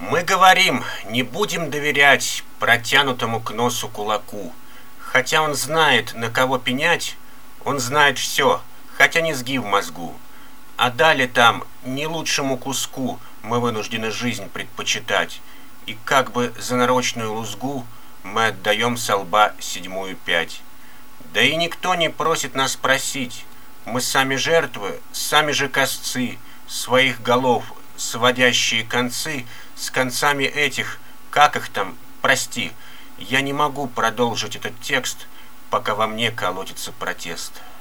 Мы говорим, не будем доверять протянутому к носу кулаку. Хотя он знает, на кого пенять, он знает все, хотя низги в мозгу. А далее там не лучшему куску мы вынуждены жизнь предпочитать, и как бы за нарочную лузгу мы отдаем со лба 7-ю пять. Да и никто не просит нас просить, мы сами жертвы, сами же косцы своих голов, сводящие концы с концами этих, как их там, прости, я не могу продолжить этот текст, пока во мне колотится протест.